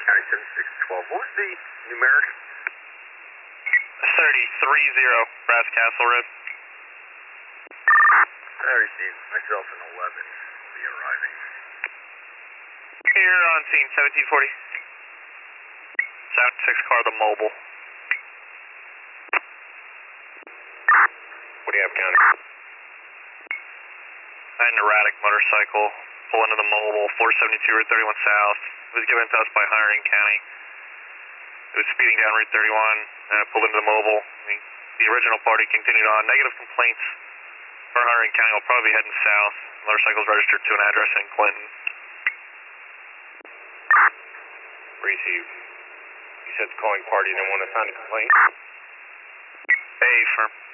County 7612. What was the numeric? 3030, Brass Castle Road. I received myself an 11. Will be arriving. Here on scene 1740. 76 car, the mobile. What do you have, County? An erratic motorcycle pull into the mobile, 472 Route 31 South. It was given to us by Hunterdon County. It was speeding down Route 31, pulled into the mobile. The original party continued on. Negative complaints for Hunterdon County. Will probably be heading south. Motorcycle's registered to an address in Clinton. Received. You said the calling party didn't want to sign a complaint? A firm.